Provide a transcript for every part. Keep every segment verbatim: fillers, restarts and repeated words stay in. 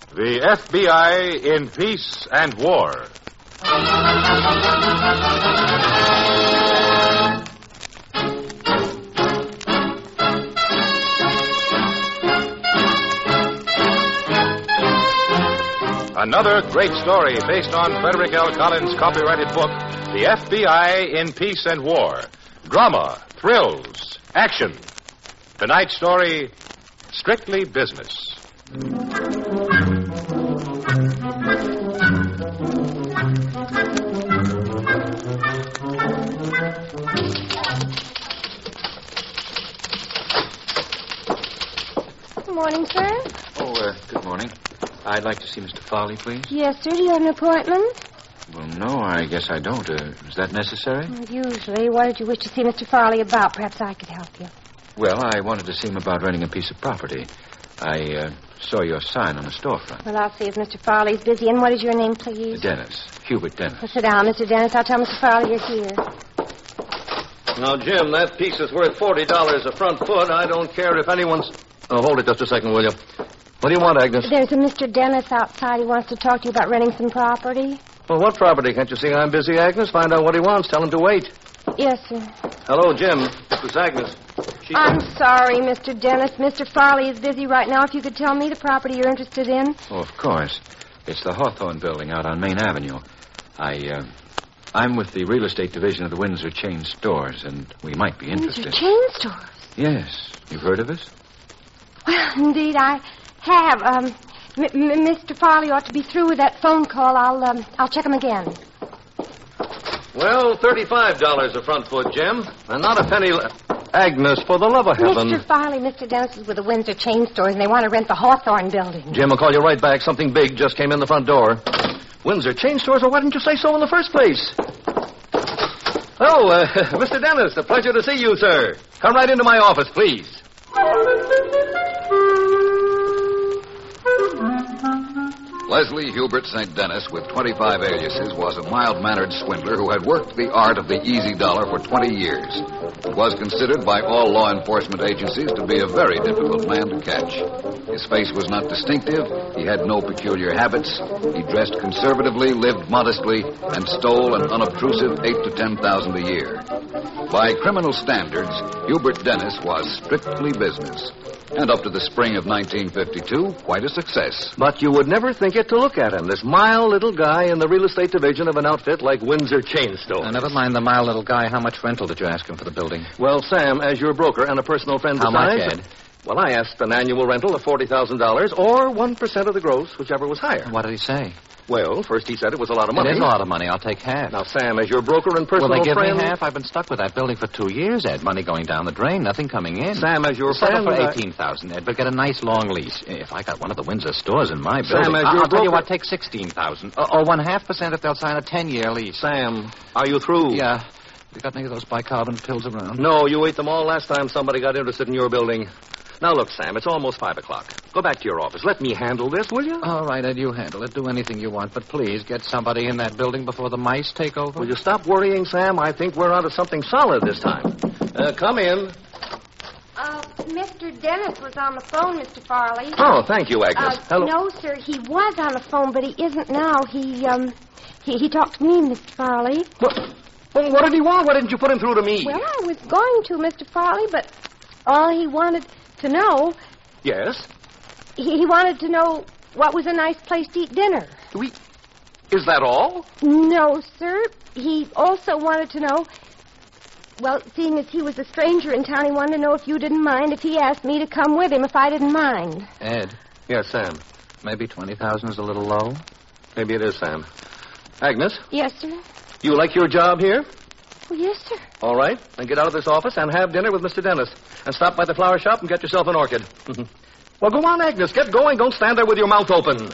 The F B I in Peace and War. Another great story based on Frederick L. Collins' copyrighted book, The F B I in Peace and War. Drama, thrills, action. Tonight's story, Strictly Business. Good morning, sir. Oh, uh, good morning. I'd like to see Mister Farley, please. Yes, sir. Do you have an appointment? Well, no, I guess I don't. Uh, is that necessary? Usually. What did you wish to see Mister Farley about? Perhaps I could help you. Well, I wanted to see him about renting a piece of property. I uh, saw your sign on the storefront. Well, I'll see if Mister Farley's busy. And what is your name, please? Dennis. Hubert Dennis. Well, sit down, Mister Dennis. I'll tell Mister Farley you're here. Now, Jim, that piece is worth forty dollars a front foot. I don't care if anyone's... Oh, hold it just a second, will you? What do you want, Agnes? There's a Mister Dennis outside. He wants to talk to you about renting some property. Well, what property? Can't you see I'm busy, Agnes? Find out what he wants. Tell him to wait. Yes, sir. Hello, Jim. This is Agnes. She... I'm sorry, Mister Dennis. Mister Farley is busy right now. If you could tell me the property you're interested in. Oh, of course. It's the Hawthorne building out on Main Avenue. I, uh, I'm with the real estate division of the Windsor Chain Stores, and we might be interested. Windsor Chain Stores? Yes. You've heard of us? Well, indeed, I have. Um, M- M- Mister Farley ought to be through with that phone call. I'll, um, I'll check him again. Well, thirty-five dollars a front foot, Jim. And not a penny left. Agnes, for the love of heaven. Mister Farley, Mister Dennis is with the Windsor Chain Stores, and they want to rent the Hawthorne building. Jim, I'll call you right back. Something big just came in the front door. Windsor Chain Stores? Or why didn't you say so in the first place? Oh, uh, Mister Dennis, a pleasure to see you, sir. Come right into my office, please. Leslie Hubert Saint Dennis, with twenty-five aliases, was a mild-mannered swindler who had worked the art of the easy dollar for twenty years. He was considered by all law enforcement agencies to be a very difficult man to catch. His face was not distinctive. He had no peculiar habits. He dressed conservatively, lived modestly, and stole an unobtrusive eight to ten thousand a year. By criminal standards, Hubert Dennis was strictly business. And up to the spring of nineteen fifty-two, quite a success. But you would never think it to look at him, this mild little guy in the real estate division of an outfit like Windsor Chain Stores. Now, never mind the mild little guy. How much rental did you ask him for the building? Well, Sam, as your broker and a personal friend How besides... much, Ed? Well, I asked an annual rental of forty thousand dollars or one percent of the gross, whichever was higher. What did he say? Well, first he said it was a lot of money. It is a lot of money. I'll take half. Now, Sam, as your broker and personal Will they give friend... me half? I've been stuck with that building for two years, Ed. Money going down the drain, nothing coming in. Sam, as your Settle friend... for eighteen thousand dollars, Ed, but get a nice long lease. If I got one of the Windsor stores in my building... Sam, as I'll your tell you broker- what, take sixteen thousand dollars. Or, or one half percent if they'll sign a ten-year lease. Sam, are you through? Yeah. You got any of those bicarbonate pills around? No, you ate them all last time somebody got interested in your building. Now, look, Sam, it's almost five o'clock. Go back to your office. Let me handle this, will you? All right, Ed, you handle it. Do anything you want, but please get somebody in that building before the mice take over. Will you stop worrying, Sam? I think we're onto something solid this time. Uh, come in. Uh, Mister Dennis was on the phone, Mister Farley. Oh, thank you, Agnes. Uh, Hello. No, sir, he was on the phone, but he isn't now. He, um, he, he talked to me, Mister Farley. What, well, what did he want? Why didn't you put him through to me? Well, I was going to, Mister Farley, but all he wanted to know... Yes? He, he wanted to know what was a nice place to eat dinner. We... Is that all? No, sir. He also wanted to know... Well, seeing as he was a stranger in town, he wanted to know if you didn't mind if he asked me to come with him if I didn't mind. Ed, Yes, Sam. maybe twenty thousand dollars is a little low. Maybe it is, Sam. Agnes, Yes, sir. you like your job here? Oh, yes, sir. All right. Then get out of this office and have dinner with Mister Dennis. And stop by the flower shop and get yourself an orchid. Well, go on, Agnes. Get going. Don't stand there with your mouth open.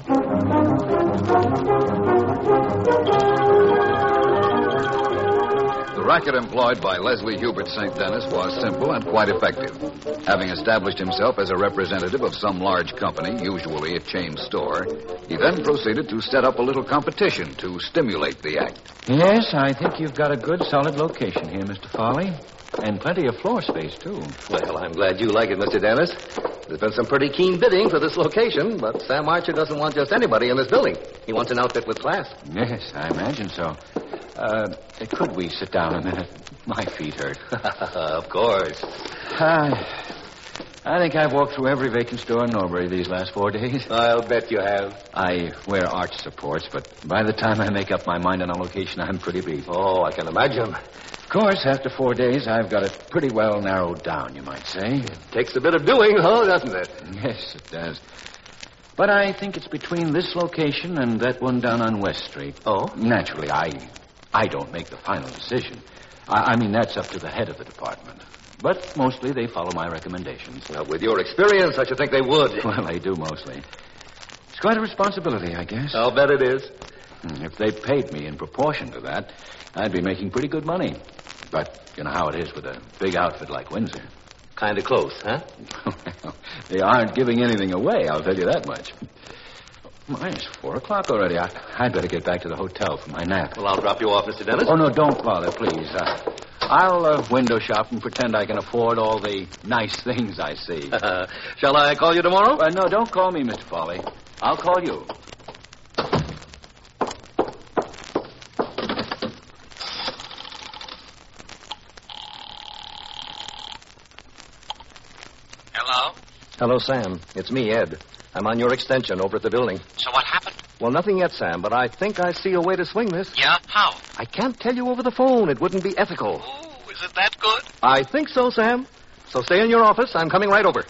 The racket employed by Leslie Hubert Saint Dennis was simple and quite effective. Having established himself as a representative of some large company, usually a chain store, he then proceeded to set up a little competition to stimulate the act. Yes, I think you've got a good, solid location here, Mister Farley. And plenty of floor space, too. Well, I'm glad you like it, Mister Dennis. There's been some pretty keen bidding for this location, but Sam Archer doesn't want just anybody in this building. He wants an outfit with class. Yes, I imagine so. Uh, could we sit down a minute? My feet hurt. Of course. Uh, I think I've walked through every vacant store in Norbury these last four days. I'll bet you have. I wear arch supports, but by the time I make up my mind on a location, I'm pretty beat. Oh, I can imagine. Of course, after four days, I've got it pretty well narrowed down, you might say. Takes a bit of doing, though, doesn't it? Yes, it does. But I think it's between this location and that one down on West Street. Oh? Naturally, I I don't make the final decision. I, I mean, that's up to the head of the department. But mostly they follow my recommendations. Well, with your experience, I should think they would. Well, they do mostly. It's quite a responsibility, I guess. I'll bet it is. If they paid me in proportion to that, I'd be making pretty good money. But you know how it is with a big outfit like Windsor. Kind of close, huh? Well, they aren't giving anything away, I'll tell you that much. My, it's four o'clock already. I, I'd better get back to the hotel for my nap. Well, I'll drop you off, Mister Dennis. Oh, no, don't bother, please. Uh, I'll uh, window shop and pretend I can afford all the nice things I see. Uh, shall I call you tomorrow? Uh, no, don't call me, Mister Foley. I'll call you. Hello? Hello, Sam. It's me, Ed. I'm on your extension over at the building. So what happened? Well, nothing yet, Sam, but I think I see a way to swing this. Yeah? How? I can't tell you over the phone. It wouldn't be ethical. Ooh, is it that good? I think so, Sam. So stay in your office. I'm coming right over.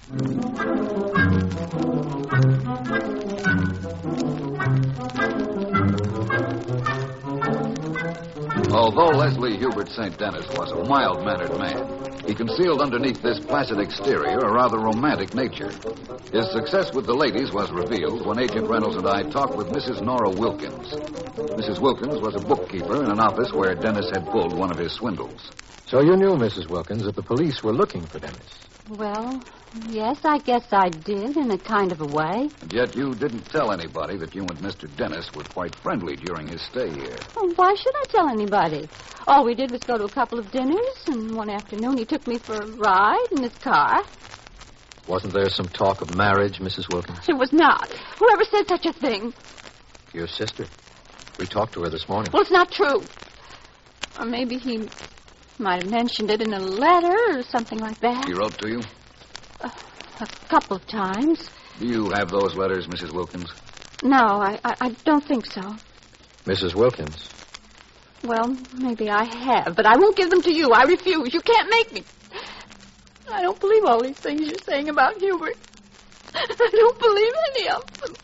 Although Leslie Hubert Saint Dennis was a mild-mannered man, he concealed underneath this placid exterior a rather romantic nature. His success with the ladies was revealed when Agent Reynolds and I talked with Missus Nora Wilkins. Missus Wilkins was a bookkeeper in an office where Dennis had pulled one of his swindles. So you knew, Missus Wilkins, that the police were looking for Dennis? Well, yes, I guess I did, in a kind of a way. And yet you didn't tell anybody that you and Mister Dennis were quite friendly during his stay here. Well, why should I tell anybody? All we did was go to a couple of dinners, and one afternoon he took me for a ride in his car. Wasn't there some talk of marriage, Missus Wilkins? It was not. Whoever said such a thing? Your sister. We talked to her this morning. Well, it's not true. Or maybe he might have mentioned it in a letter or something like that. He wrote to you? Uh, a couple of times. Do you have those letters, Missus Wilkins? No, I, I, I don't think so. Missus Wilkins. Well, maybe I have, but I won't give them to you. I refuse. You can't make me. I don't believe all these things you're saying about Hubert. I don't believe any of them.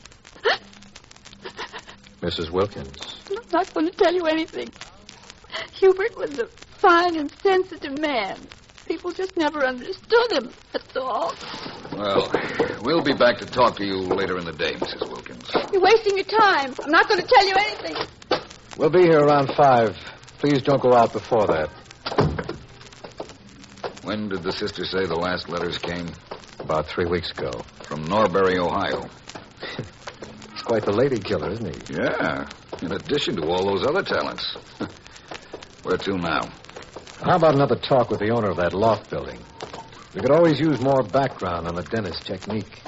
Missus Wilkins. I'm not going to tell you anything. Hubert was a fine and sensitive man. People just never understood him, that's all. Well, we'll be back to talk to you later in the day, Missus Wilkins. You're wasting your time. I'm not going to tell you anything. We'll be here around five. Please don't go out before that. When did the sister say the last letters came? About three weeks ago. From Norbury, Ohio. He's quite the lady killer, isn't he? Yeah, in addition to all those other talents. Where to now? How about another talk with the owner of that loft building? We could always use more background on the dentist technique.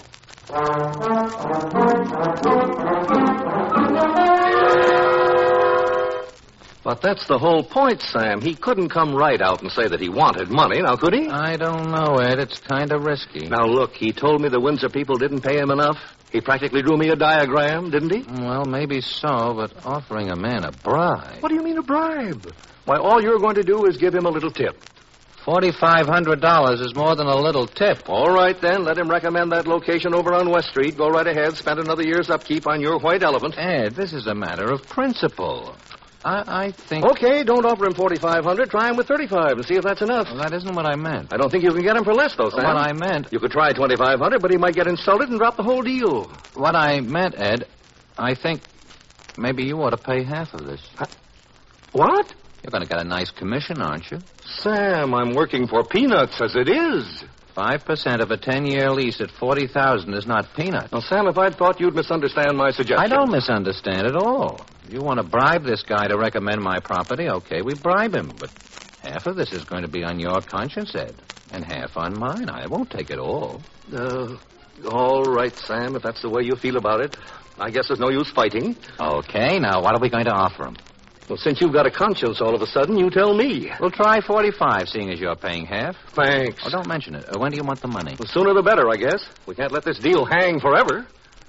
But that's the whole point, Sam. He couldn't come right out and say that he wanted money, now could he? I don't know, Ed. It's kind of risky. Now, look, he told me the Windsor people didn't pay him enough. He practically drew me a diagram, didn't he? Well, maybe so, but offering a man a bribe. What do you mean a bribe? Why, all you're going to do is give him a little tip. Forty-five hundred dollars is more than a little tip. All right, then. Let him recommend that location over on West Street. Go right ahead. Spend another year's upkeep on your white elephant. Ed, this is a matter of principle. I, I think... Okay, don't offer him forty-five hundred. Try him with thirty-five and see if that's enough. Well, that isn't what I meant. I don't think you can get him for less, though, Sam. What I meant... You could try twenty-five hundred, but he might get insulted and drop the whole deal. What I meant, Ed, I think maybe you ought to pay half of this. Uh, what? You're going to get a nice commission, aren't you? Sam, I'm working for peanuts as it is. Five percent of a ten-year lease at forty thousand is not peanuts. Now, Sam, if I'd thought you'd misunderstand my suggestion. I don't misunderstand at all. If you want to bribe this guy to recommend my property, okay, we bribe him. But half of this is going to be on your conscience, Ed. And half on mine. I won't take it all. Uh, all right, Sam, if that's the way you feel about it. I guess there's no use fighting. Okay, now what are we going to offer him? Well, since you've got a conscience all of a sudden, you tell me. We'll try forty-five, seeing as you're paying half. Thanks. Oh, don't mention it. Uh, when do you want the money? The sooner the better, I guess. We can't let this deal hang forever.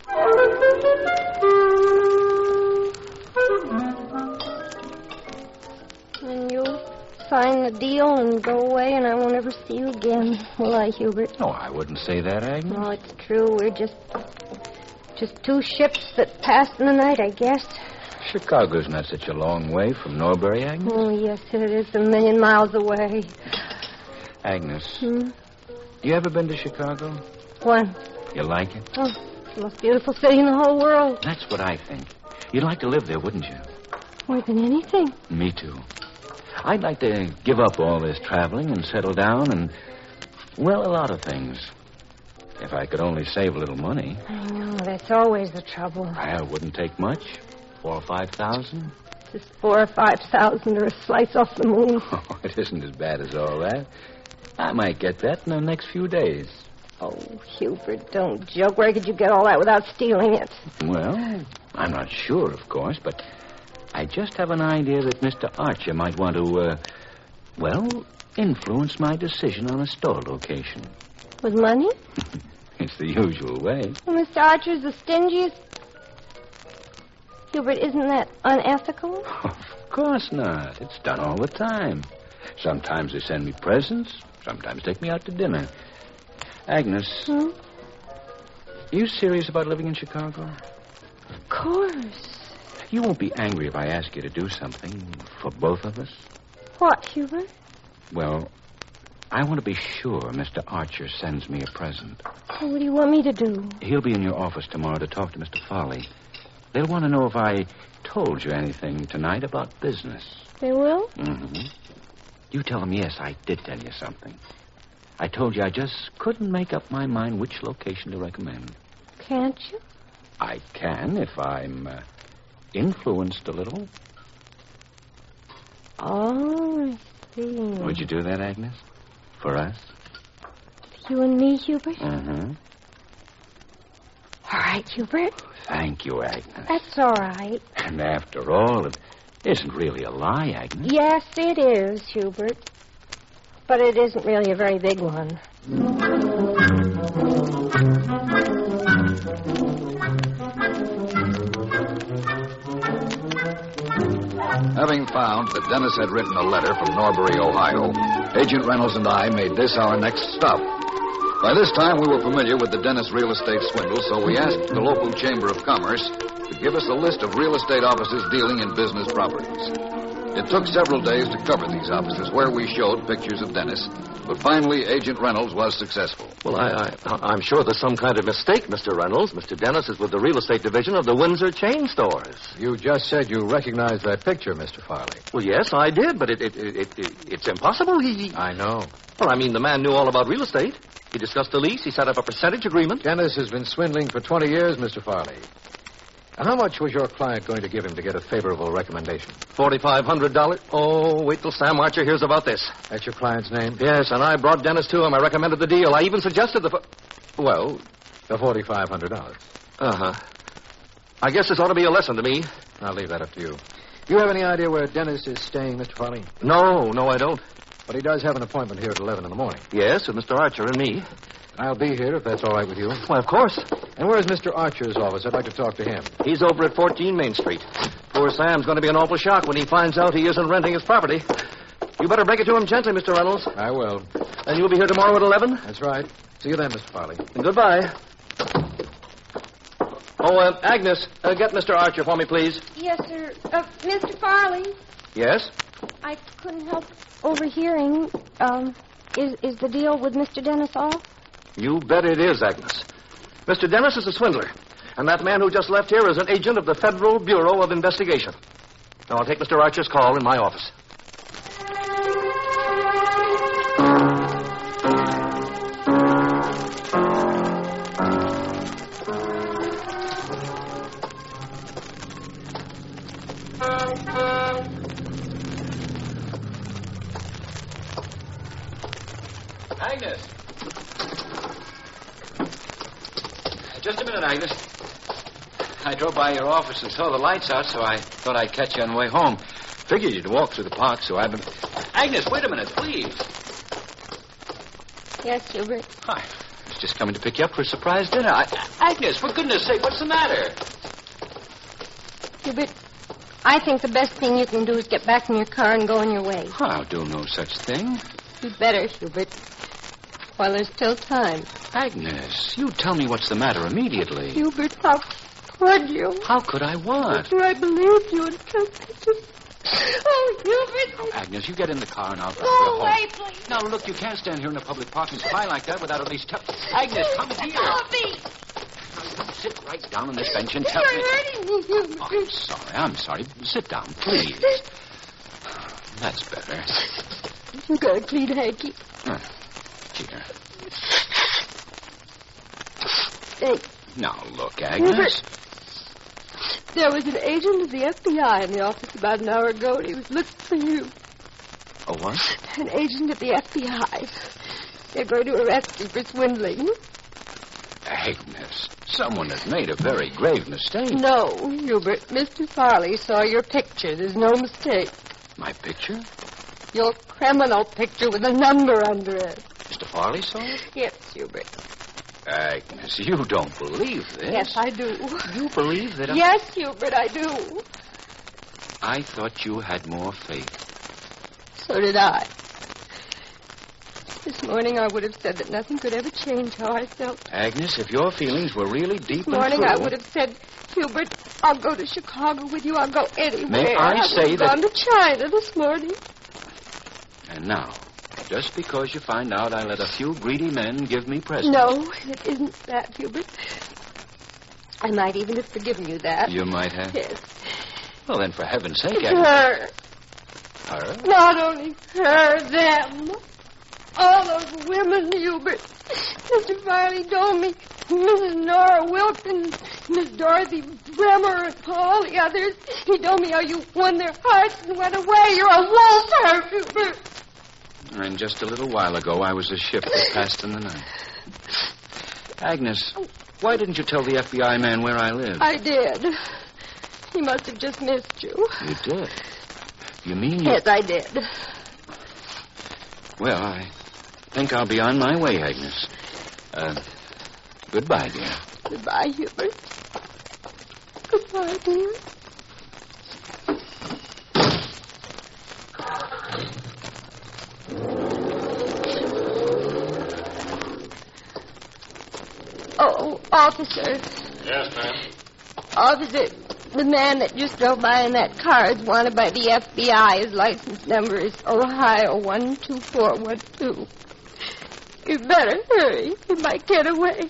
And you'll sign the deal and go away, and I won't ever see you again, will I, Hubert? No, I wouldn't say that, Agnes. No, it's true. We're just... just two ships that passed in the night, I guess. Chicago's not such a long way from Norbury, Agnes. Oh, yes, it is a million miles away. Agnes, Hmm? you ever been to Chicago? One. You like it? Oh, it's the most beautiful city in the whole world. That's what I think. You'd like to live there, wouldn't you? More than anything. Me too. I'd like to give up all this traveling and settle down and, well, a lot of things. If I could only save a little money. I know, that's always the trouble. Well, it wouldn't take much. Four or five thousand. Just four or five thousand or a slice off the moon. Oh, it isn't as bad as all that. I might get that in the next few days. Oh, Hubert, don't joke. Where could you get all that without stealing it? Well, I'm not sure, of course, but I just have an idea that Mister Archer might want to, uh, well, influence my decision on a store location. With money? It's the usual way. Well, Mister Archer's the stingiest. Hubert, isn't that unethical? Of course not. It's done all the time. Sometimes they send me presents. Sometimes take me out to dinner. Agnes, Hmm? are you serious about living in Chicago? Of course. You won't be angry if I ask you to do something for both of us? What, Hubert? Well, I want to be sure Mister Archer sends me a present. Oh, what do you want me to do? He'll be in your office tomorrow to talk to Mister Foley. They'll want to know if I told you anything tonight about business. They will? Mm-hmm. You tell them, yes, I did tell you something. I told you I just couldn't make up my mind which location to recommend. Can't you? I can if I'm uh, influenced a little. Oh, I see. Would you do that, Agnes? For us? You and me, Hubert? Mm-hmm. All right, Hubert. Thank you, Agnes. That's all right. And after all, it isn't really a lie, Agnes. Yes, it is, Hubert. But it isn't really a very big one. Having found that Dennis had written a letter from Norbury, Ohio, Agent Reynolds and I made this our next stop. By this time, we were familiar with the Dennis real estate swindle, so we asked the local Chamber of Commerce to give us a list of real estate offices dealing in business properties. It took several days to cover these offices where we showed pictures of Dennis, but finally Agent Reynolds was successful. Well, I, I, I'm sure there's some kind of mistake, Mister Reynolds. Mister Dennis is with the real estate division of the Windsor chain stores. You just said you recognized that picture, Mister Farley. Well, yes, I did, but it, it, it, it, it it's impossible. He, he... I know. Well, I mean, the man knew all about real estate. He discussed the lease. He set up a percentage agreement. Dennis has been swindling for twenty years, Mister Farley. How much was your client going to give him to get a favorable recommendation? forty-five hundred dollars. Oh, wait till Sam Archer hears about this. That's your client's name? Yes, and I brought Dennis to him. I recommended the deal. I even suggested the... Well... The forty-five hundred dollars. Uh-huh. I guess this ought to be a lesson to me. I'll leave that up to you. Do you have any idea where Dennis is staying, Mister Farley? No, no, I don't. But he does have an appointment here at eleven in the morning. Yes, with Mister Archer and me. I'll be here if that's all right with you. Why, of course. And where's Mister Archer's office? I'd like to talk to him. He's over at fourteen Main Street. Poor Sam's going to be an awful shock when he finds out he isn't renting his property. You better break it to him gently, Mister Reynolds. I will. And you'll be here tomorrow at eleven? That's right. See you then, Mister Farley. And goodbye. Oh, uh, Agnes, uh, get Mister Archer for me, please. Yes, sir. Uh, Mister Farley, Yes? I couldn't help overhearing. Um, is, is the deal with Mister Dennis off? You bet it is, Agnes. Mister Dennis is a swindler, and that man who just left here is an agent of the Federal Bureau of Investigation. Now, I'll take Mister Archer's call in my office. Agnes! Just a minute, Agnes. I drove by your office and saw the lights out, so I thought I'd catch you on the way home. Figured you'd walk through the park, so I've been... Agnes, wait a minute, please. Yes, Hubert. Hi. I was just coming to pick you up for a surprise dinner. I... Agnes, for goodness sake, what's the matter? Hubert, I think the best thing you can do is get back in your car and go on your way. I'll do no such thing. You'd better, Hubert, while there's still time. Agnes, you tell me what's the matter immediately. Hubert, how could you? How could I what? After I believed you and trusted you. Oh, Hubert. Oh, Agnes, you get in the car and I'll drive Go you home. away, please. Now, look, you can't stand here in a public park and spy like that without at least tell... Agnes, come here. Stop me. Sit right down on this bench and tell You're me... hurting me, Hubert. Oh, I'm sorry, I'm sorry. Sit down, please. That's better. You got a clean hanky. Uh, here. Hey, Now, look, Agnes. Hubert, there was an agent of the F B I in the office about an hour ago, and he was looking for you. A what? An agent of the F B I. They're going to arrest you for swindling. Agnes, someone has made a very grave mistake. No, Hubert. Mister Farley saw your picture. There's no mistake. My picture? Your criminal picture with a number under it. Mister Farley saw it? Yes, Hubert. Agnes, you don't believe this. Yes, I do. You believe that I... Yes, Hubert, I do. I thought you had more faith. So did I. This morning I would have said that nothing could ever change how I felt. Agnes, if your feelings were really deep This morning and I true... would have said, Hubert, I'll go to Chicago with you. I'll go anywhere. May I I say would have that- gone to China this morning. And now, just because you find out I let a few greedy men give me presents... No, it isn't that, Hubert. I might even have forgiven you that. You might have? Yes. Well, then, for heaven's sake, It's Agnes... her. Her? Not only her, them. All those women, Hubert. Mister Farley told me Missus Nora Wilkins, Miss Dorothy Bremer, and all the others. He told me how you won their hearts and went away. You're a wolf, Hubert. And just a little while ago, I was a ship that passed in the night. Agnes, why didn't you tell the F B I man where I live? I did. He must have just missed you. You did? You mean you... Yes, I did. Well, I think I'll be on my way, Agnes. Uh, goodbye, dear. Goodbye, Hubert. Goodbye, dear. Oh, officer. Yes, ma'am. Officer, the man that just drove by in that car is wanted by the F B I. His license number is Ohio one two four one two. You better hurry. He might get away.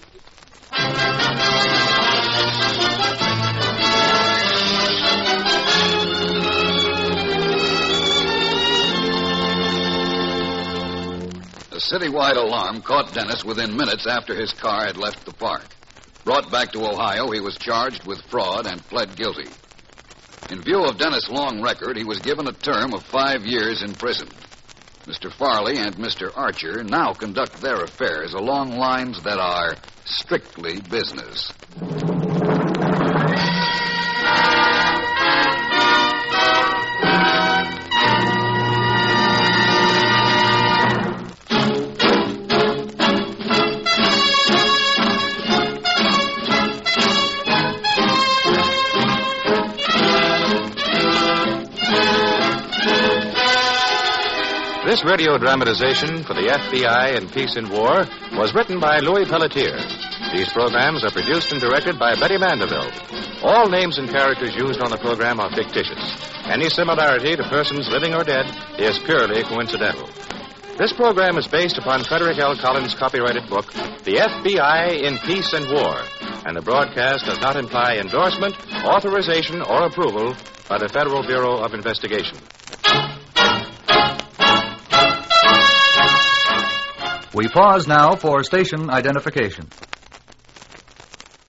A citywide alarm caught Dennis within minutes after his car had left the park. Brought back to Ohio, he was charged with fraud and pled guilty. In view of Dennis' long record, he was given a term of five years in prison. Mister Farley and Mister Archer now conduct their affairs along lines that are strictly business. This radio dramatization for the F B I in Peace and War was written by Louis Pelletier. These programs are produced and directed by Betty Mandeville. All names and characters used on the program are fictitious. Any similarity to persons living or dead is purely coincidental. This program is based upon Frederick L. Collins' copyrighted book, The F B I in Peace and War, and the broadcast does not imply endorsement, authorization, or approval by the Federal Bureau of Investigation. We pause now for station identification.